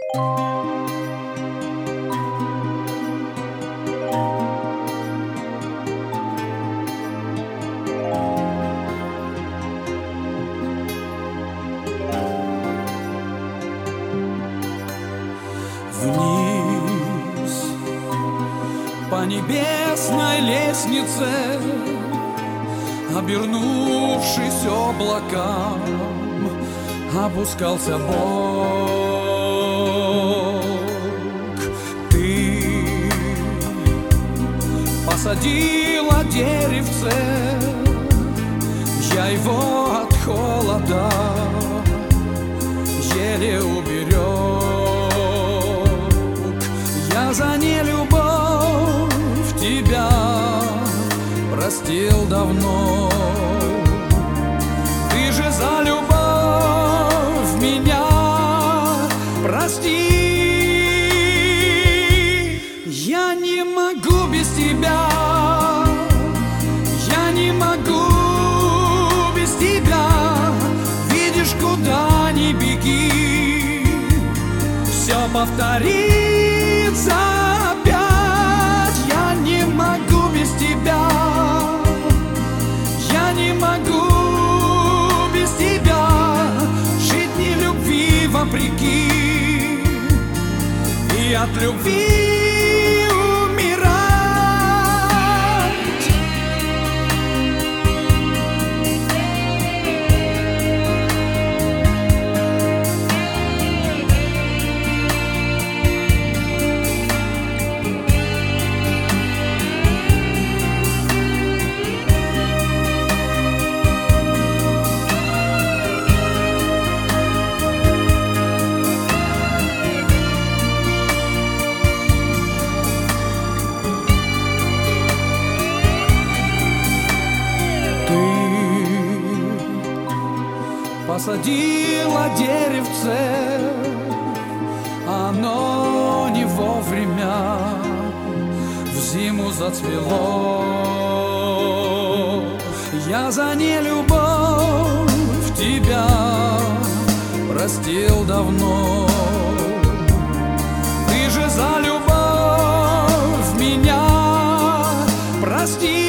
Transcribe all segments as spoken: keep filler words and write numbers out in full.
Вниз по небесной лестнице, обернувшись облакам, опускался Бог. Ты посадила деревце, я его от холода еле уберег. Я за нелюбовь тебя простил давно. Ты же за любовь меня прости. Я не могу без тебя, я не могу без тебя. Видишь, куда ни беги, все повторится опять. Я не могу без тебя, я не могу без тебя жить ни любви вопреки и от любви умирать. Посадила деревце, оно не вовремя в зиму зацвело. Я за нелюбовь тебя простил давно. Ты же за любовь меня прости.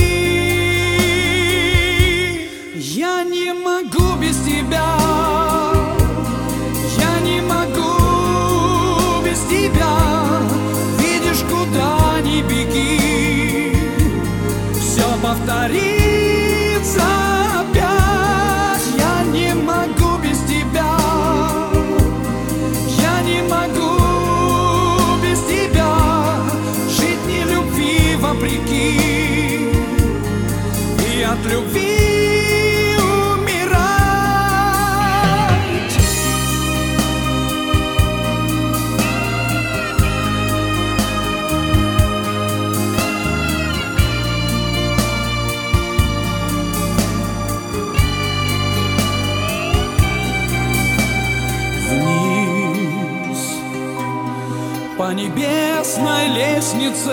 Я не могу без тебя, я не могу без тебя. Видишь, куда ни беги, все повторится опять. Я не могу без тебя, я не могу без тебя жить ни любви вопреки и от любви. По небесной лестнице,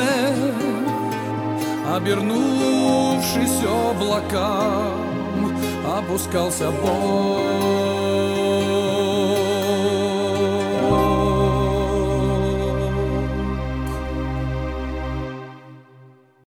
обернувшись облакам, опускался Бог.